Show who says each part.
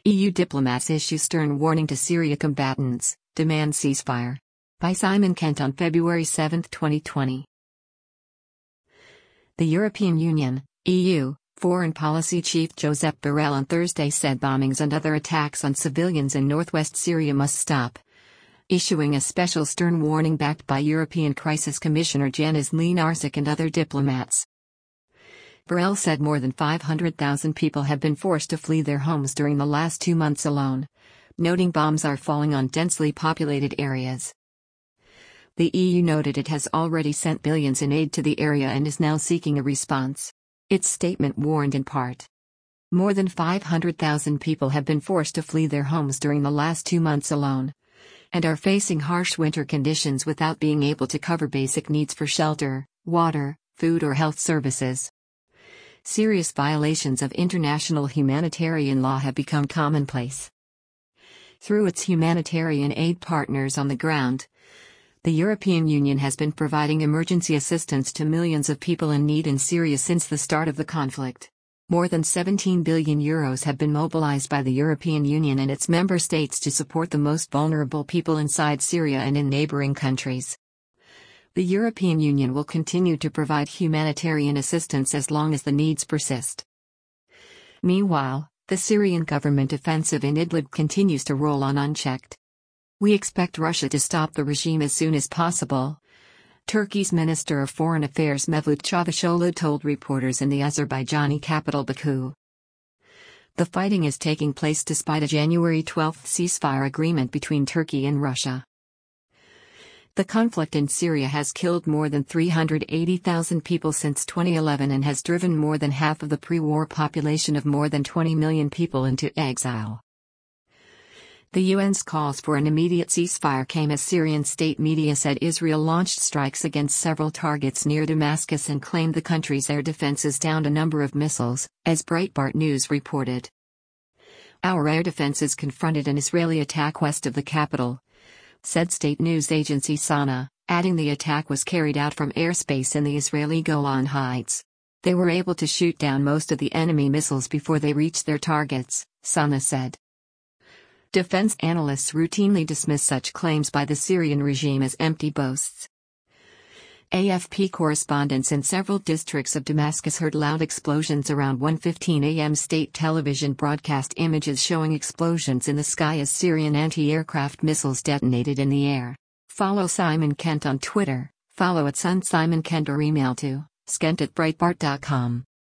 Speaker 1: EU diplomats issue stern warning to Syria combatants, demand ceasefire. By Simon Kent on February 7, 2020. The European Union, EU, Foreign Policy Chief Josep Borrell on Thursday said bombings and other attacks on civilians in northwest Syria must stop, issuing a special stern warning backed by European Crisis Commissioner Jens Lennarczyk and other diplomats. Borrell said more than 500,000 people have been forced to flee their homes during the last 2 months alone, noting bombs are falling on densely populated areas. The EU noted it has already sent billions in aid to the area and is now seeking a response. Its statement warned in part. More than 500,000 people have been forced to flee their homes during the last 2 months alone, and are facing harsh winter conditions without being able to cover basic needs for shelter, water, food or health services. Serious violations of international humanitarian law have become commonplace. Through its humanitarian aid partners on the ground, the European Union has been providing emergency assistance to millions of people in need in Syria since the start of the conflict. More than €17 billion have been mobilized by the European Union and its member states to support the most vulnerable people inside Syria and in neighboring countries. The European Union will continue to provide humanitarian assistance as long as the needs persist. Meanwhile, the Syrian government offensive in Idlib continues to roll on unchecked. We expect Russia to stop the regime as soon as possible, Turkey's Minister of Foreign Affairs Mevlut Çavuşoğlu told reporters in the Azerbaijani capital Baku. The fighting is taking place despite a January 12 ceasefire agreement between Turkey and Russia. The conflict in Syria has killed more than 380,000 people since 2011 and has driven more than half of the pre-war population of more than 20 million people into exile. The UN's calls for an immediate ceasefire came as Syrian state media said Israel launched strikes against several targets near Damascus and claimed the country's air defenses downed a number of missiles, as Breitbart News reported. Our air defenses confronted an Israeli attack west of the capital, said state news agency Sana, adding the attack was carried out from airspace in the Israeli Golan Heights. They were able to shoot down most of the enemy missiles before they reached their targets, Sana said. Defense analysts routinely dismiss such claims by the Syrian regime as empty boasts. AFP correspondents in several districts of Damascus heard loud explosions around 1:15 a.m. State television broadcast images showing explosions in the sky as Syrian anti-aircraft missiles detonated in the air. Follow Simon Kent on Twitter, follow @SunSimonKent or email to skent@breitbart.com.